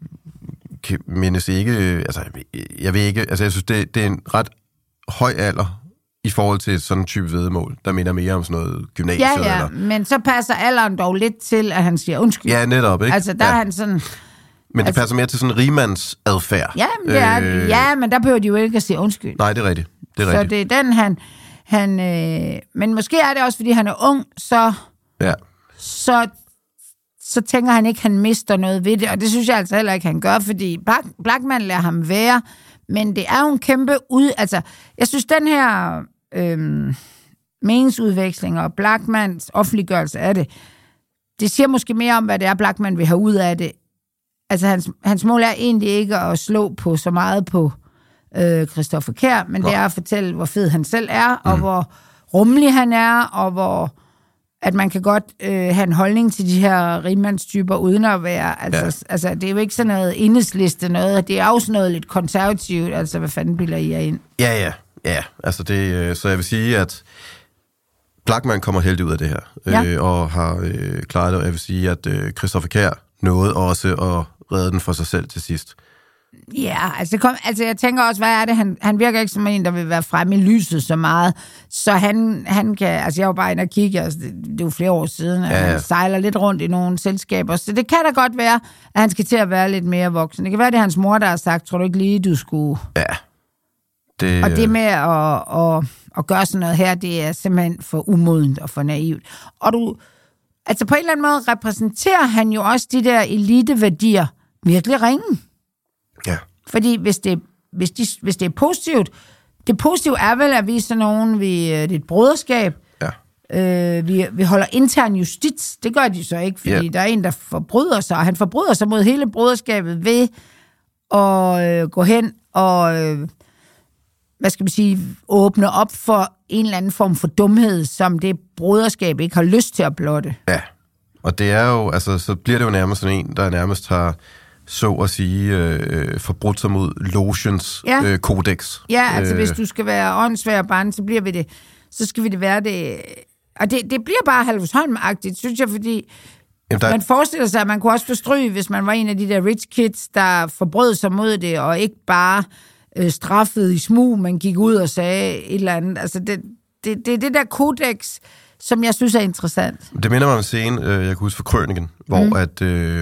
mindes ikke, altså, jeg ved ikke, altså, jeg synes, det, det er en ret høj alder i forhold til sådan en type væddemål, der minder mere om sådan noget gymnasiet. Ja, ja, eller... men så passer alderen dog lidt til, at han siger undskyld. Ja, netop, ikke? Altså, der ja. er han sådan... Men det altså... passer mere til sådan en rigmands adfærd. Ja, men, det er, øh... ja, men der behøver de jo ikke at sige undskyld. Nej, det er rigtigt. Det er så rigtigt. det er den, han... han øh... Men måske er det også, fordi han er ung, så... Ja. Så... så tænker han ikke, han mister noget ved det, og det synes jeg altså heller ikke, han gør, fordi Black, Blachman lader ham være, men det er jo en kæmpe ud... Altså, jeg synes, den her øhm, meningsudveksling og Blachmans offentliggørelse af det, det siger måske mere om, hvad det er, Blachman vil have ud af det. Altså, hans, hans mål er egentlig ikke at slå på så meget på øh, Christoffer Kjær, men ja. det er at fortælle, hvor fed han selv er, mm. og hvor rummelig han er, og hvor... at man kan godt øh, have en holdning til de her rigmandstyper, uden at være... Altså, ja. altså, det er jo ikke sådan noget enhedsliste noget. Det er også noget lidt konservativt. Altså, hvad fanden bilder I jer ind? Ja, ja. Ja, altså det... Så jeg vil sige, at Blachman kommer heldig ud af det her, ja. øh, og har øh, klaret det. Og jeg vil sige, at øh, Christoffer Kjær nåede også at redde den for sig selv til sidst. Ja, altså, kom, altså jeg tænker også, hvad er det? Han, han virker ikke som en, der vil være fremme i lyset så meget. Så han, han kan... Altså, jeg var bare inde og kigge, altså, det, det er jo flere år siden, at ja, ja. han sejler lidt rundt i nogle selskaber. Så det kan da godt være, at han skal til at være lidt mere voksen. Det kan være, det er hans mor, der har sagt, tror du ikke lige, du skulle... Ja. Det... Og det med at, at, at gøre sådan noget her, det er simpelthen for umodent og for naivt. Og du... Altså, på en eller anden måde repræsenterer han jo også de der eliteværdier virkelig ringe. Ja. Fordi hvis det, hvis, de, hvis det er positivt, det positive er vel, at vi er sådan nogen, vi, det er et broderskab, ja. øh, vi, vi holder intern justits, det gør de så ikke, fordi yeah. der er en, der forbryder sig, og han forbryder sig mod hele broderskabet ved at øh, gå hen og, øh, hvad skal man sige, åbne op for en eller anden form for dumhed, som det broderskab ikke har lyst til at blotte. Ja, og det er jo, altså, så bliver det jo nærmest sådan en, der nærmest har... så at sige, øh, forbrudt sig mod Lotions ja. øh, kodex. Ja, altså øh. hvis du skal være åndssvær barn, så bliver vi det, så skal vi det være det. Og det, det bliver bare Halvsholm-agtigt, synes jeg, fordi Jamen, der... man forestiller sig, at man kunne også forstryge, hvis man var en af de der rich kids, der forbrød sig mod det, og ikke bare øh, straffede i smug, man gik ud og sagde et eller andet. Altså det, det, det, det der kodex, som jeg synes er interessant. Det minder mig om en scene, øh, jeg kan huske fra Krøniken, hvor mm. at... Øh,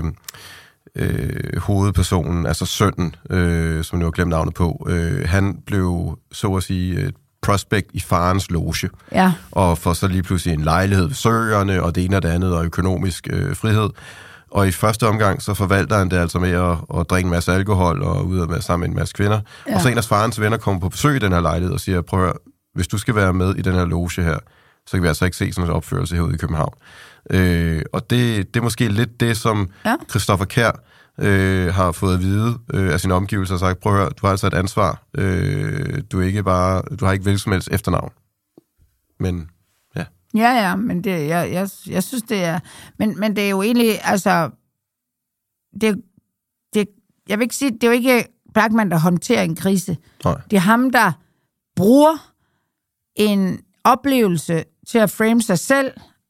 Øh, hovedpersonen, altså sønnen, øh, som jeg har glemt navnet på, øh, han blev, så at sige, et prospect i farens loge. Ja. Og får så lige pludselig en lejlighed ved søerne, og det ene og det andet, og økonomisk øh, frihed. Og i første omgang, så forvalter han det altså med at, at drikke en masse alkohol, og ud med sammen med en masse kvinder. Ja. Og så en af farens venner kommer på besøg i den her lejlighed, og siger, prøv at høre, hvis du skal være med i den her loge her, så kan vi altså ikke se sådan en opførelse herude i København. Øh, og det, det er måske lidt det, som ja. Christoffer Kjær øh, har fået at vide øh, af sine omgivelser og sagt, prøv at høre, du har altså et ansvar. Øh, du, er ikke bare, du har ikke hvilket som helst efternavn. Men, ja. Ja, ja, men det, jeg, jeg, jeg synes, det er... Men, men det er jo egentlig, altså... Det, det, jeg vil ikke sige, det er jo ikke Blachman, der håndterer en krise. Nej. Det er ham, der bruger en oplevelse til at frame sig selv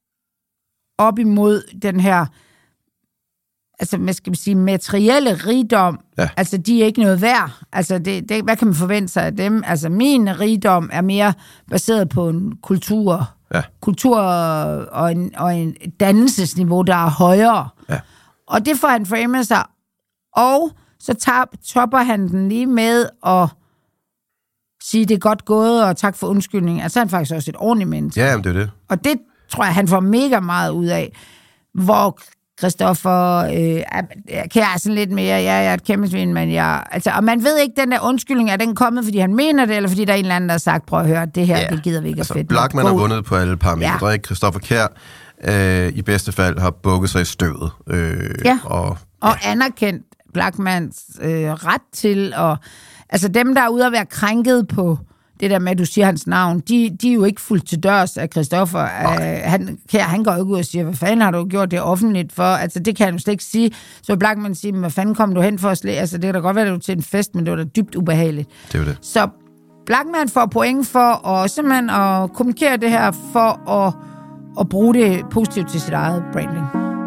op imod den her, altså, hvad skal man sige, materielle rigdom. Ja. Altså, de er ikke noget værd. Altså, det, det, hvad kan man forvente sig af dem? Altså, min rigdom er mere baseret på en kultur, ja. kultur og en, og en dannelsesniveau, der er højere. Ja. Og det får han framet sig. Og så tab, topper han den lige med at sige, det er godt gået, og tak for undskyldning. Altså, han er faktisk også et ordentligt menneske. Ja, det er det. Og det tror jeg, han får mega meget ud af. Hvor Christoffer øh, kan jeg sådan lidt mere, ja, jeg er et kæmpe svin, men jeg... Altså, og man ved ikke, den der undskyldning, er den kommet, fordi han mener det, eller fordi der er en eller anden, der har sagt, prøv at høre, det her, ja. det gider vi ikke altså, fedt. Blachman har vundet på alle parametre, ja. ikke? Christoffer Kjær øh, i bedste fald har bukket sig i støvet. Øh, ja, og, ja. og anerkendt Blachmans øh, ret til, og altså dem, der er ude at være krænket på det der med, at du siger hans navn, de, de er jo ikke fuldt til dørs af Christoffer. Uh, han, han går jo ikke ud og siger, hvad fanden har du gjort det offentligt for? Altså, det kan han jo slet ikke sige. Så Blachmann siger, hvad fanden kom du hen for at slæge? Altså, det kan da godt være, at du til en fest, men det var da dybt ubehageligt. Det var det. Så Blachmann får point for at simpelthen at kommunikere det her, for at, at bruge det positivt til sit eget branding.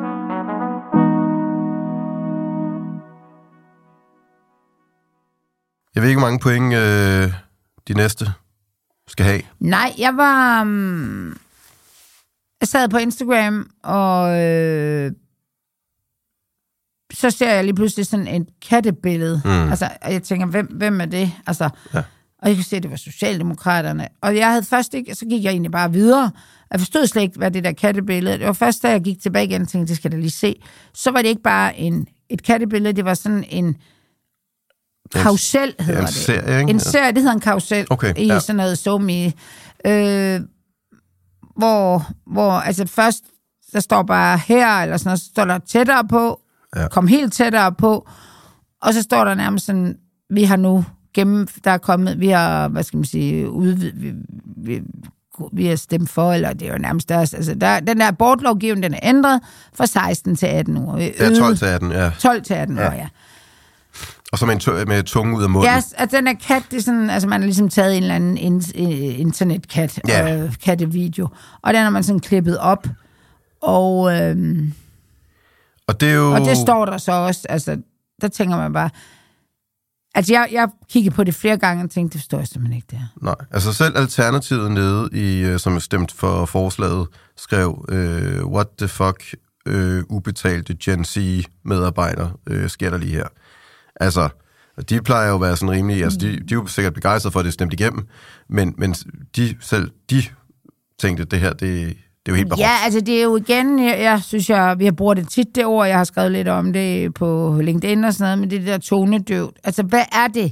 Jeg ved ikke, hvor mange point øh, de næste skal have. Nej, jeg var... Um, jeg sad på Instagram, og øh, så ser jeg lige pludselig sådan et kattebillede. Mm. Altså, og jeg tænker, hvem, hvem er det? Altså, ja. Og jeg kunne se, at det var Socialdemokraterne. Og jeg havde først ikke... Så gik jeg egentlig bare videre. Jeg forstod slet ikke, hvad det der kattebillede... Det var først, da jeg gik tilbage igen og tænkte, det skal jeg da lige se. Så var det ikke bare en, et kattebillede, det var sådan en... Kausel hedder en det. Serie, ikke? En serie, det hedder en kausel. Okay, i ja. Sådan noget SoMe. Øh, hvor, hvor, altså først, der står bare her, eller sådan noget, så står der tættere på, ja. Kom helt tættere på, og så står der nærmest sådan, vi har nu gennem, der er kommet, vi har, hvad skal man sige, udvid, vi, vi, vi har stemt for, eller det er jo nærmest deres, altså der, den der abortlovgivning, den er ændret fra seksten til atten uger. Ja, tolv til atten, ja. tolv til atten ja. år, ja. Og så med, en t- med tungen ud af munden. Ja, altså den er kat, det er sådan, altså man har ligesom taget en eller anden in- internetkat, ja. øh, kattevideo, og den har man sådan klippet op, og, øhm, og, det er jo... og det står der så også, altså der tænker man bare, altså jeg, jeg kiggede på det flere gange og tænkte, det forstår jeg simpelthen ikke det her. Nej, altså selv Alternativet nede, i, som er stemt for forslaget, skrev, øh, what the fuck, øh, ubetalte Gen Z-medarbejdere øh, sker der lige her. Altså, de plejer jo at være sådan rimelige, altså de, de er jo sikkert begejstrede for, at det er stemt igennem, men, men de selv, de tænkte, at det her, det, det er jo helt barokt. Ja, altså det er jo igen, jeg, jeg synes, jeg, vi har brugt det tit det ord, jeg har skrevet lidt om det på LinkedIn og sådan noget, men det der tonedøvt. Altså, hvad er det?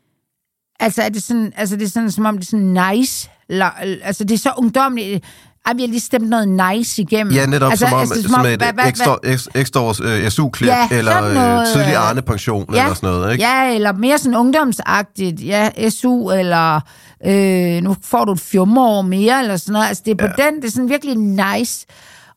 Altså, er det sådan, altså, det er sådan, som om det er sådan nice, altså, det er så ungdomligt. Ej, vi har lige stemt noget nice igennem. Ja, netop altså, som om, altså, som om et hvad, hvad, ekstra, ekstra års øh, S U-klip, ja, eller noget, tidlig Arne-pension, ja, eller sådan noget, ikke? Ja, eller mere sådan ungdomsagtigt. Ja, S U, eller øh, nu får du et fjumreår mere, eller sådan noget. Altså, det er på ja. Den, det er sådan virkelig nice.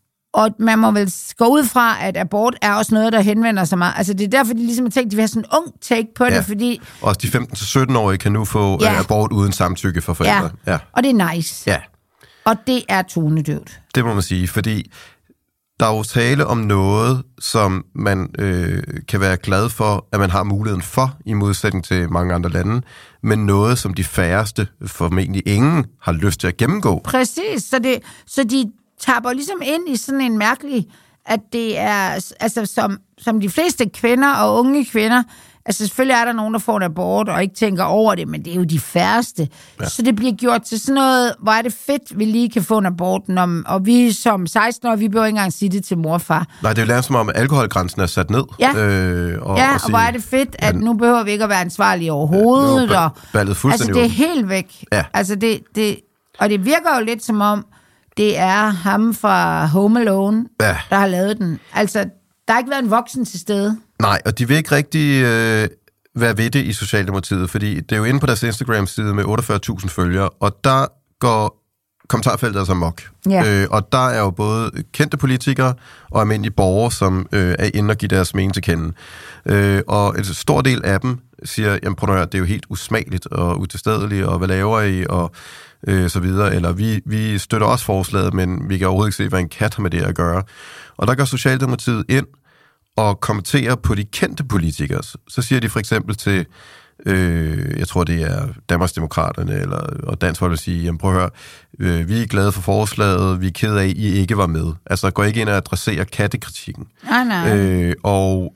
Og man må vel gå ud fra, at abort er også noget, der henvender sig meget. Altså, det er derfor, de ligesom har tænkt, at de vil have sådan en ung take på ja. Det, fordi... Også de femten til sytten-årige kan nu få ja. abort uden samtykke for forældre. Ja, ja. Og det er nice. Ja. Og det er tonedøvt. Det må man sige, fordi der er jo tale om noget, som man øh, kan være glad for, at man har muligheden for, i modsætning til mange andre lande, men noget, som de færreste, formentlig ingen, har lyst til at gennemgå. Præcis, så, det, så de tapper ligesom ind i sådan en mærkelig, at det er, altså som, som de fleste kvinder og unge kvinder, altså selvfølgelig er der nogen, der får en abort og ikke tænker over det, men det er jo de færreste. Ja. Så det bliver gjort til sådan noget, hvor er det fedt, vi lige kan få en abort, når, og vi som seksten-årige, vi behøver ikke engang sige det til mor og far. Nej, det er jo nærmest som om, at alkoholgrænsen er sat ned. Ja, øh, og, ja, og, og sige, hvor er det fedt, at nu behøver vi ikke at være ansvarlige overhovedet. Ja, og, altså det er helt væk. Ja. Altså det, det, og det virker jo lidt som om, det er ham fra Home Alone, ja. Der har lavet den. Altså, der har ikke været en voksen til stede. Nej, og de vil ikke rigtig øh, være ved det i Socialdemokratiet, fordi det er jo inde på deres Instagram-side med otteogfyrre tusind følgere, og der går kommentarfeltet altså mok. Ja. Øh, og der er jo både kendte politikere og almindelige borgere, som øh, er inde og give deres mening til kende. Øh, og en stor del af dem siger, jamen prøv at høre, det er jo helt usmageligt og utilstedeligt, og hvad laver I, og øh, så videre. Eller vi, vi støtter også forslaget, men vi kan overhovedet ikke se, hvad en kat har med det at gøre. Og der går Socialdemokratiet ind og kommenterer på de kendte politikere. Så siger de for eksempel til, øh, jeg tror det er Danmarksdemokraterne eller, og Dansk Folkeparti, sige, jamen prøv at høre, øh, vi er glade for forslaget, vi er ked af, at I ikke var med. Altså går ikke ind og adresserer kattekritikken. Nej, nej. Øh, og,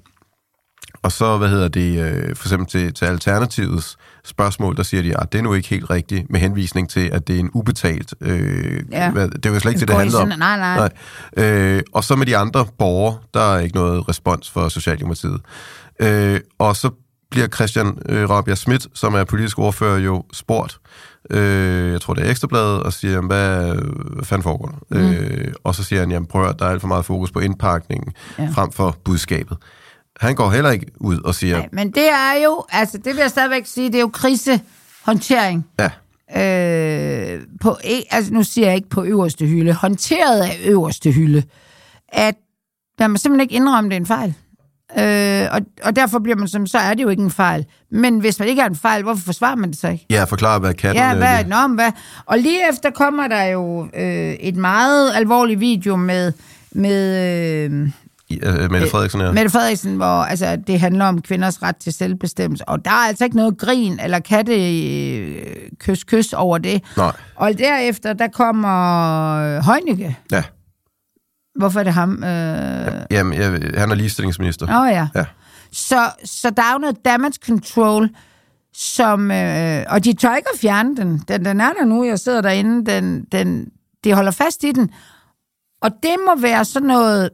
og så, hvad hedder det, øh, for eksempel til, til Alternativets spørgsmål, der siger de, at det er nu ikke helt rigtigt, med henvisning til, at det er en ubetalt... Øh, ja. hvad, det er jo slet ikke det, det handler om. Nej, nej. nej. Øh, og så med de andre borgere, der er ikke noget respons for Socialdemokratiet. Øh, og så bliver Christian øh, Rabjerg Schmidt, som er politisk ordfører, jo spurgt, øh, jeg tror det er Ekstrabladet, og siger, hvad, hvad fanden foregår der? Mm. Øh, og så siger han, jamen prøv at der er alt for meget fokus på indpakningen, ja. Frem for budskabet. Han går heller ikke ud og siger... Nej, men det er jo, altså det vil jeg stadigvæk sige, det er jo krisehåndtering. Ja. øh, på, altså nu siger jeg ikke på øverste hylde, håndteret af øverste hylde, at der man simpelthen ikke indrømme, det er en fejl. Øh, og, og derfor bliver man som, så er det jo ikke en fejl. Men hvis man ikke er en fejl, hvorfor forsvarer man det så ikke? Ja, forklare, hvad katten... Ja, hvad, nå, hvad? Og lige efter kommer der jo øh, et meget alvorligt video med... med øh, Uh, Mette Frederiksen, ja. Mette Frederiksen, hvor altså, det handler om kvinders ret til selvbestemmelse. Og der er altså ikke noget grin eller katte øh, kys, kys over det. Nej. Og derefter, der kommer Heunicke. Ja. Hvorfor er det ham? Øh... Jamen, jeg, han er ligestillingsminister. Åh oh, ja. ja. Så, så der er jo noget damage control, som... Øh, og de tør ikke at fjerne den. den. Den er der nu, jeg sidder derinde. Den, den, de holder fast i den. Og det må være sådan noget...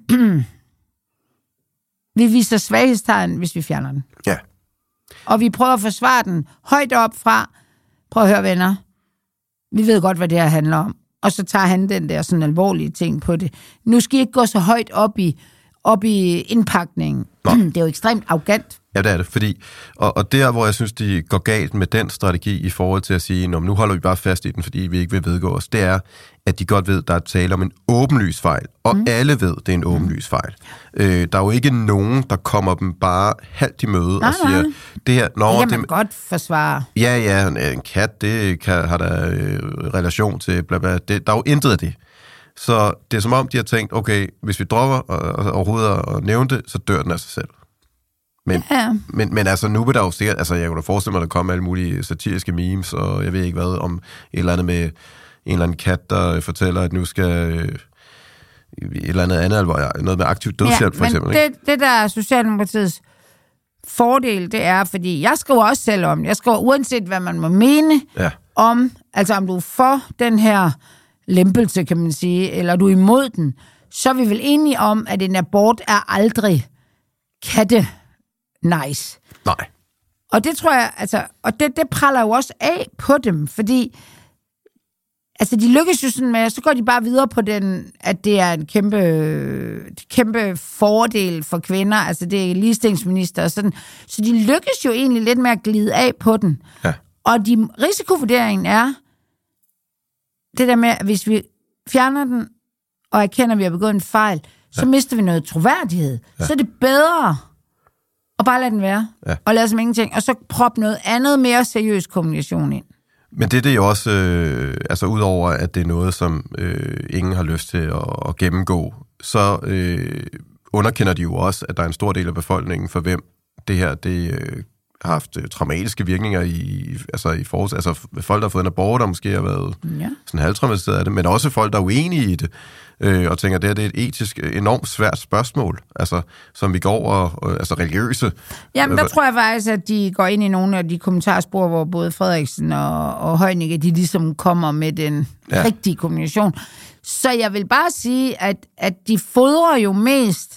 vi viser svaghedstegn, hvis vi fjerner den. Ja. Og vi prøver at forsvare den højt op fra... Prøv at høre, venner. Vi ved godt, hvad det her handler om. Og så tager han den der sådan alvorlige ting på det. Nu skal I ikke gå så højt op i, op i indpakningen. Det er jo ekstremt arrogant. Ja, det er det, fordi... Og, og der, hvor jeg synes, de går galt med den strategi i forhold til at sige, nu holder vi bare fast i den, fordi vi ikke vil vedgå os, det er, at de godt ved, der er tale om en åbenlys fejl. Og mm. alle ved, det er en åbenlys fejl. Øh, der er jo ikke nogen, der kommer dem bare halvt i møde nej, og siger, nej. det her... Nå, det kan man det, godt forsvare. Ja, ja, en kat, det kan, har der øh, relation til, bla bla. Det, der er jo intet af det. Så det er som om, de har tænkt, okay, hvis vi dropper og, og overhovedet at nævne det, så dør den af sig selv. Men, ja. men, men altså, nu vil der jo sikkert, altså jeg kunne da forestille mig, at der kommer alle mulige satiriske memes, og jeg ved ikke hvad, om et eller andet med en eller anden kat, der fortæller, at nu skal øh, et eller andet andet alvor, noget med aktiv dødshjælp, ja, for eksempel. Men det, det der er Socialdemokratiets fordel, det er, fordi jeg skriver også selv om, jeg skriver uanset, hvad man må mene ja. om, altså om du er for den her lempelse, kan man sige, eller du er imod den, så er vi vel enige om, at en abort er aldrig katte nice. Nej. Og det tror jeg, altså, og det, det praller jo også af på dem, fordi altså, de lykkes jo sådan med, så går de bare videre på den, at det er en kæmpe, kæmpe fordel for kvinder, altså det er ligestillingsminister og sådan, så de lykkes jo egentlig lidt med at glide af på den. Ja. Og de, risikovurderingen er, det der med, at hvis vi fjerner den, og erkender, at vi har begået en fejl, så ja. mister vi noget troværdighed. Ja. Så er det bedre at bare lade den være, ja. og lade som ingenting, og så proppe noget andet mere seriøs kommunikation ind. Men det, det er jo også, øh, altså udover at det er noget, som øh, ingen har lyst til at, at gennemgå, så øh, underkender de jo også, at der er en stor del af befolkningen, for hvem det her, det øh, har haft øh, traumatiske virkninger i, altså i forhold, altså folk, der har fået en abort, der måske har været ja. sådan halvtraumatiseret af det, men også folk, der er uenige i det, øh, og tænker, at det her det er et etisk enormt svært spørgsmål, altså som vi går over, øh, altså religiøse. Jamen, der tror jeg faktisk, at de går ind i nogle af de kommentarspor, hvor både Frederiksen og, og Heunicke, de ligesom kommer med den ja. rigtige kommunikation. Så jeg vil bare sige, at, at de fodrer jo mest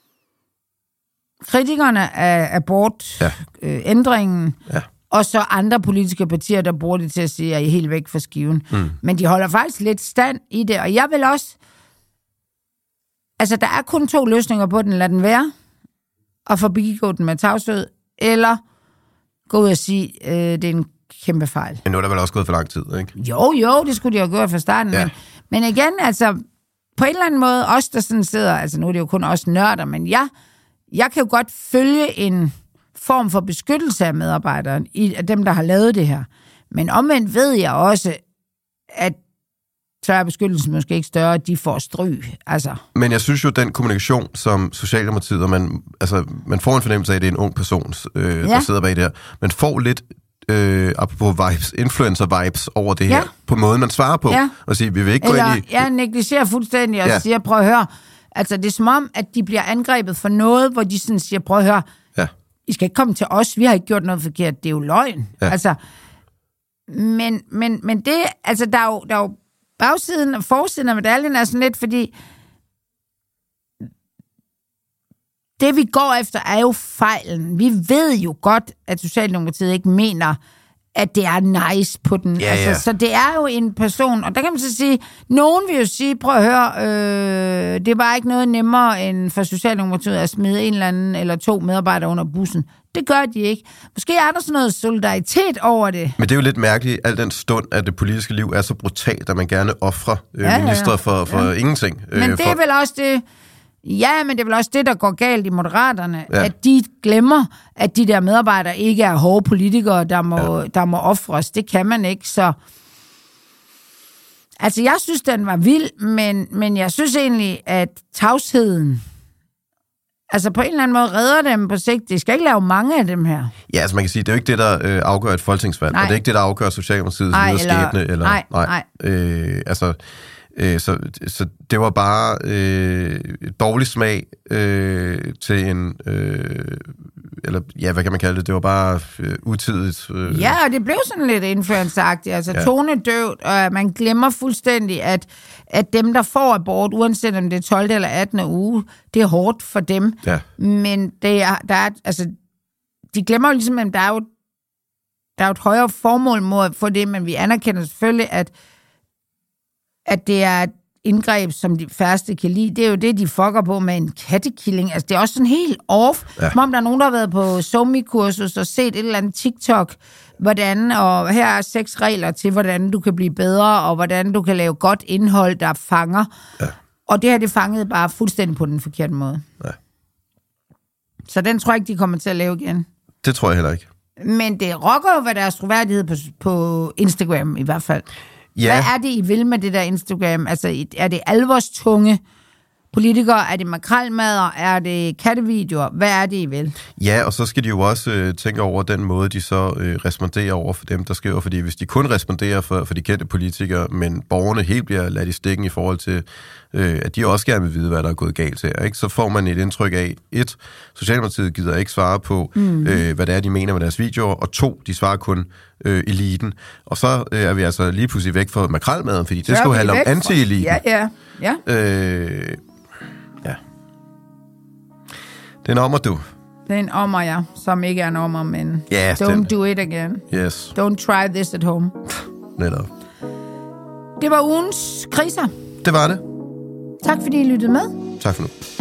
kritikerne af abortændringen, ja. øh, ja. og så andre politiske partier, der bruger det til at sige, at I er helt væk fra skiven. Mm. Men de holder faktisk lidt stand i det, og jeg vil også... Altså, der er kun to løsninger på den. Lad den være, og forbigå den med tavshed, eller gå ud og sige, øh, det er en kæmpe fejl. Men nu er der vel også gået for lang tid, ikke? Jo, jo, det skulle de have gjort fra starten. Ja. Men, men igen, altså, på en eller anden måde, os der sådan sidder, altså nu er det jo kun os nørder, men jeg... Jeg kan jo godt følge en form for beskyttelse af medarbejderen, af dem, der har lavet det her. Men omvendt ved jeg også, at så er beskyttelsen måske ikke større, at de får stryg. Altså. Men jeg synes jo, den kommunikation, som Socialdemokratiet, og man, altså, man får en fornemmelse af, at det er en ung person, øh, ja. der sidder bag det her. Man får lidt, øh, apropos vibes, influencer-vibes over det her, ja. på måden, man svarer på, ja. og siger, vi vil ikke Eller, gå ind i... Jeg negligerer fuldstændig og ja. siger, prøv at høre... Altså, det er som om, at de bliver angrebet for noget, hvor de sådan siger, prøv at høre, ja. I skal ikke komme til os, vi har ikke gjort noget forkert, det er jo løgn. Ja. Altså, men, men, men det, altså, der er jo, der er jo bagsiden og forsiden af medaljen er sådan lidt, fordi det, vi går efter, er jo fejlen. Vi ved jo godt, at Socialdemokratiet ikke mener, at det er nice på den. Ja, altså, ja. Så det er jo en person, og der kan man så sige, nogen vil jo sige, prøv at høre, øh, det var ikke noget nemmere end for Socialdemokratiet at smide en eller anden eller to medarbejdere under bussen. Det gør de ikke. Måske er der sådan noget solidaritet over det. Men det er jo lidt mærkeligt, al den stund, at det politiske liv er så brutalt, at man gerne offrer øh, ja, ministre ja, ja. for, for ja. ingenting. Men øh, det for... er vel også det... Ja, men det er vel også det, der går galt i Moderaterne, ja. at de glemmer, at de der medarbejdere ikke er hårde politikere, der må, ja. der må ofres. Det kan man ikke, så... Altså, jeg synes, den var vild, men, men jeg synes egentlig, at tavsheden... Altså, på en eller anden måde redder dem på sigt. De skal ikke lave mange af dem her. Ja, altså man kan sige, det er jo ikke det, der øh, afgør et folketingsvalg, nej. Og det er ikke det, der afgør Socialdemokratiets lederskæbne. Eller, nej, nej. nej. Øh, altså... Så, så det var bare øh, dårlig smag øh, til en, øh, eller ja, hvad kan man kalde det? Det var bare øh, utidigt. Øh. Ja, og det blev sådan lidt indførensagtigt, altså ja. tonedøvt, og man glemmer fuldstændig, at, at dem, der får abort, uanset om det er tolvte eller attende uge, det er hårdt for dem. Ja. Men det er, der er, altså, de glemmer jo ligesom, at der er jo, der er jo et højere formål mod for det, men vi anerkender selvfølgelig, at at det er et indgreb, som de færreste kan lide. Det er jo det, de fucker på med en kattekilling. Altså, det er også sådan helt off. Ja. Som om der er nogen, der har været på SoMe-kursus og set et eller andet TikTok, hvordan, og her er seks regler til, hvordan du kan blive bedre, og hvordan du kan lave godt indhold, der fanger. Ja. Og det her, det fangede bare fuldstændig på den forkerte måde. Ja. Så den tror jeg ikke, de kommer til at lave igen. Det tror jeg heller ikke. Men det rokker jo ved deres troværdighed på, på Instagram i hvert fald. Ja. Hvad er det, I vil med det der Instagram? Altså, er det alvorstunge politikere? Er det makrelmadder? Er det kattevideoer? Hvad er det, I vil? Ja, og så skal de jo også øh, tænke over den måde, de så øh, responderer over for dem, der skriver. Fordi hvis de kun responderer for, for de kendte politikere, men borgerne helt bliver ladt i stikken i forhold til, øh, at de også gerne vil vide, hvad der er gået galt til, ikke? Så får man et indtryk af, et, Socialdemokratiet gider ikke svare på, mm. øh, hvad det er, de mener med deres videoer, og to, de svarer kun øh, eliten. Og så øh, er vi altså lige pludselig væk fra makrelmaden, fordi det skal jo handle om anti-eliten. Ja, ja, ja. Øh, ja. Det er en ommer, du. Det er en ommer, ja, som ikke er en ommer, men yes, don't den. do it again. Yes. Don't try this at home. Netop. Det var ugens kriser. Det var det. Tak fordi I lyttede med. Tak for nu.